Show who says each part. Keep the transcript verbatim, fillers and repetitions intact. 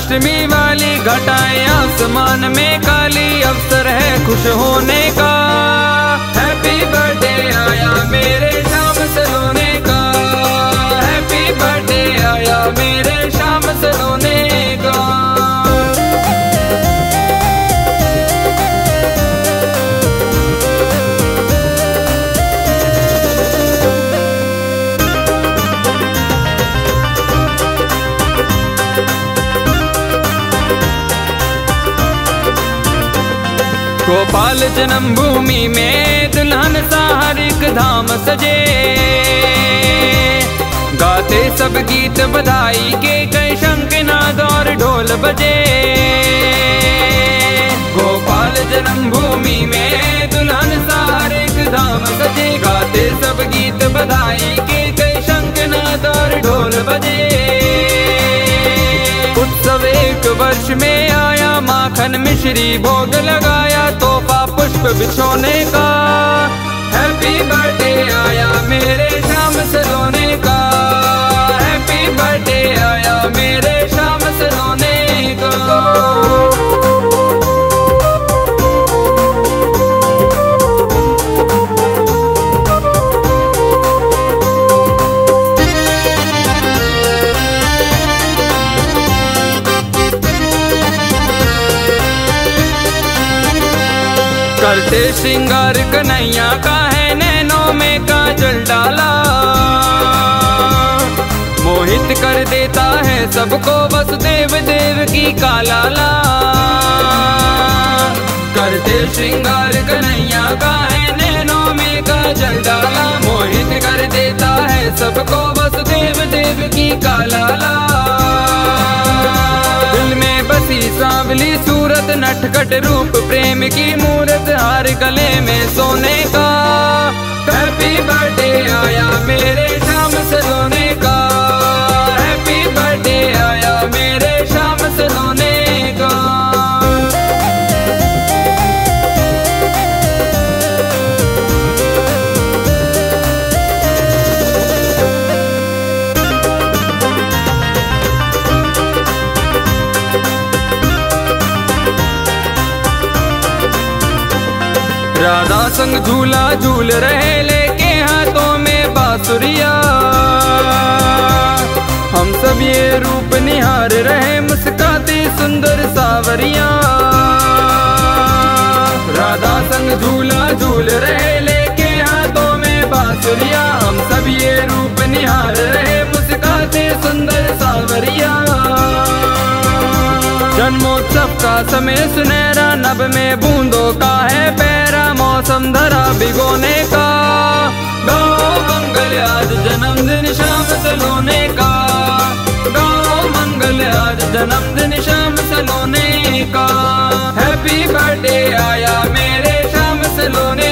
Speaker 1: जन्माष्टमी वाली घटाएं आसमान में काली, अवसर है खुश होने का। हैप्पी बर्थडे आया मेरे शाम सलोने का, हैप्पी बर्थडे आया मेरे शाम सलोने का। गोपाल जन्मभूमि में दुल्हन सा हर एक धाम सजे, गाते सब गीत बधाई के, कई शंखनाद और ढोल बजे। गोपाल जन्मभूमि में दुल्हन सा हर एक धाम सजे, गाते सब गीत बधाई के, कई शंखनाद और ढोल बजे। उत्सव एक वर्ष में आया, माखन मिश्री भोग लगाया, तोहफा पुष्प बिछोने का। हैप्पी बर्थडे आया मेरे शाम सलोने का, हैप्पी बर्थडे आया मेरे शाम सलोने का। करते श्रृंगार कन्हैया का है, नैनों में काजल डाला, मोहित कर देता है सबको वसुदेव देव की का लाला। करते श्रृंगार कन्हैया का है, नैनों में काजल डाला, मोहित कर देता है सबको वसुदेव देव की का लाला। दिल में बसी सांवली सूरत, नटखट रूप प्रेम की मूरत, हार गले में सोने का। हैप्पी बर्थडे आया मेरे शाम सलोने का, हैप्पी बर्थडे आया मेरे शाम सलोने का। राधा संग झूला झूल रहे, लेके हाथों में बांसुरिया, हम सब ये रूप निहार रहे, मुस्काती सुंदर सावरिया। राधा संग झूला झूल रहे, लेके हाथों में बांसुरिया, हम सब ये रूप निहार रहे, मुस्काती सुंदर सावरिया। जन्मोत्सव का समय सुनहरा, नभ में बूंदों का है पैरा, मौसम धरा भिगोने का। गाओ मंगल आज जन्मदिन शाम सलोने का, गाओ मंगल आज जन्मदिन शाम सलोने का। हैप्पी बर्थडे आया मेरे शाम सलोने